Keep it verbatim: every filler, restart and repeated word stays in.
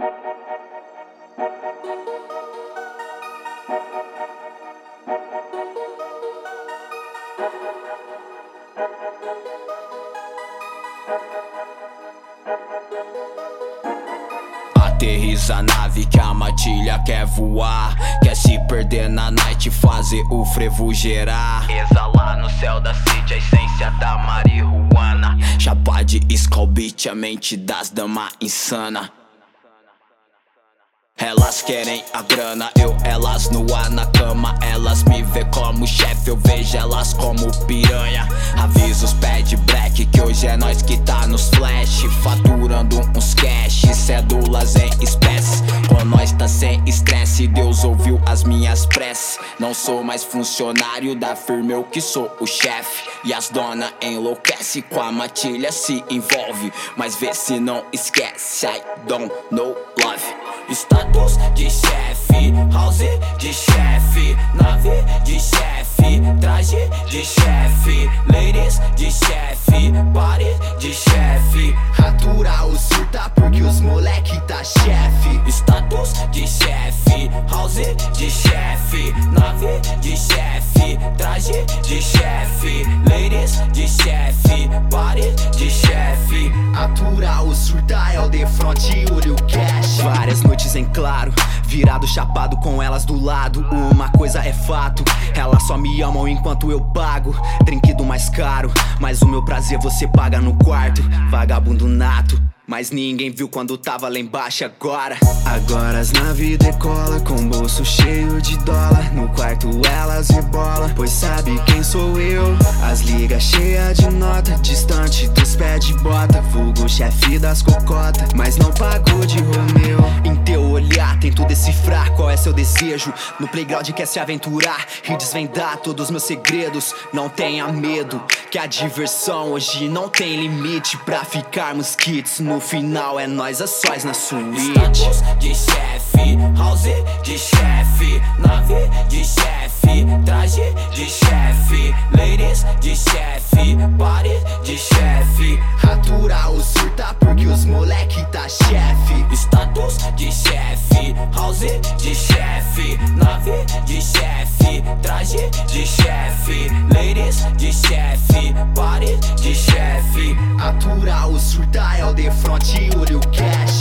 Aterriza a nave que a matilha quer voar, quer se perder na night, fazer o frevo gerar, exalar no céu da city a essência da marihuana, chapa de Skull Beat, a mente das damas insana. Elas querem a grana, eu elas no ar na cama. Elas me vê como chefe, eu vejo elas como piranha. Avisa os pad black que hoje é nós que tá nos flash, faturando uns cash, cédulas em espécie. Com nós tá sem estresse, Deus ouviu as minhas preces. Não sou mais funcionário da firma, eu que sou o chefe. E as dona enlouquece, com a matilha se envolve, mas vê se não esquece, I don't know love. Status de chefe, house de chefe, nave de chefe, traje de chefe, ladies de chefe, party de chefe. Ratura ou surta porque os moleque tá chefe. Status de chefe, house de chefe, nave de chefe, traje de chefe, ladies de chefe, party de chefe. Atura ou surta é o de frente, olho cash. Várias noites em claro, virado chapado com elas do lado. Uma coisa é fato, elas só me amam enquanto eu pago drink do mais caro, mas o meu prazer você paga no quarto. Vagabundo nato, mas ninguém viu quando tava lá embaixo agora. Agora as naves decola com bolso cheio de dólar. No quarto elas rebola, pois sabe quem sou eu. As ligas cheias de nota, distante dos pés de bota. Vulgo chefe das cocotas, mas não pago de Romeu. Em teu olhar tento decifrar qual é seu desejo. No playground quer se aventurar e desvendar todos meus segredos. Não tenha medo, que a diversão hoje não tem limite. Pra ficarmos kits, no final é nós a sós na suíte. Status de chefe, house de chefe, nave de chefe, traje de chefe, ladies de chefe, party de chefe. Ratura ou surta porque os moleque tá chefe. Status de chefe, house de chefe, nave de chefe, traje de chefe, ladies de chefe, party de chefe. Atura ou surta é o de frente, olho cash.